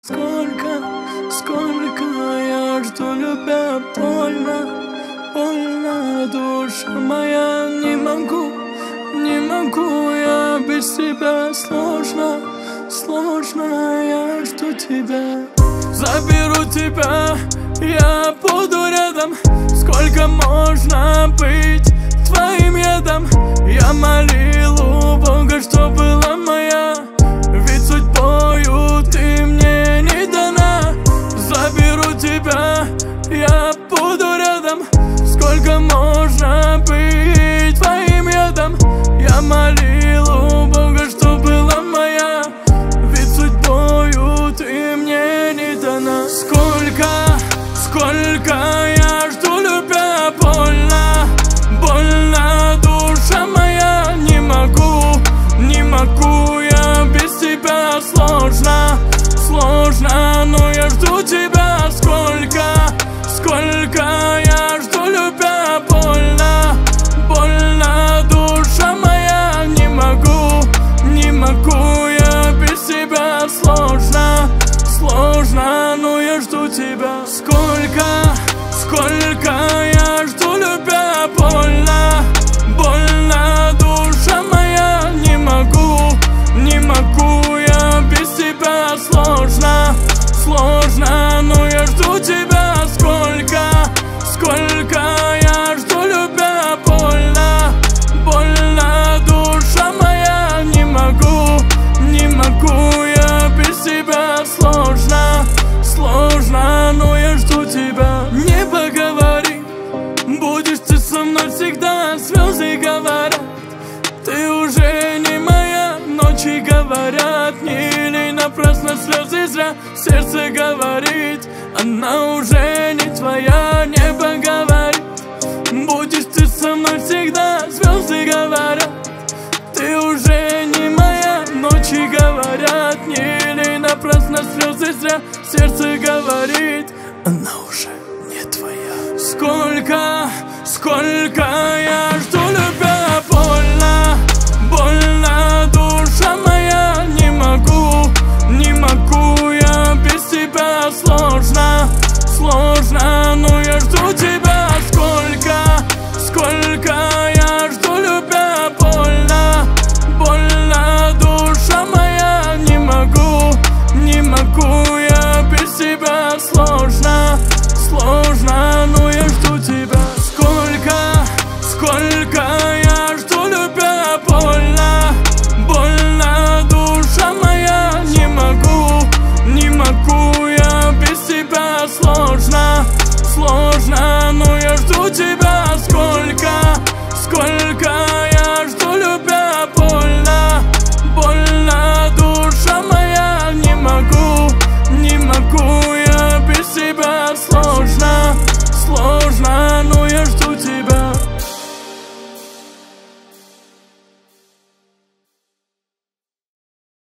Сколько я жду, любя, больно, душа моя, не могу я без тебя, сложно, я жду тебя. Заберу тебя, я буду рядом, сколько можно быть твоим ядом. Я молил у Бога, что была моя, ведь судьбою ты мне не дана. Заберу тебя, я буду рядом, сколько можно быть твоим ядом. Я молил у Бога, что была моя, ведь судьбою ты мне не дана. Сколько я жду, любя, больно, душа моя, не могу я без тебя, сложно, но я жду тебя. Сколько я жду, любя, больно, душа моя, не могу я без тебя, сложно, но я жду тебя. Сколько я жду, любя, больно, душа моя, не могу я без тебя, сложно, но я жду тебя. Сколько я жду, любя, больно, душа моя, не могу я без тебя, сложно, но я жду тебя. Не поговори, будешь ты со мной всегда, звезды говорят, ты уже не моя, ночи говорят, не лей напрасно слезы зря, сердце говорит, она уже не твоя. Не поговори, будешь ты со мной всегда, звезды говорят, ты уже не моя, ночи говорят, не лей напрасно слезы зря, сердце говорит, она уже не твоя. Сколько я жду,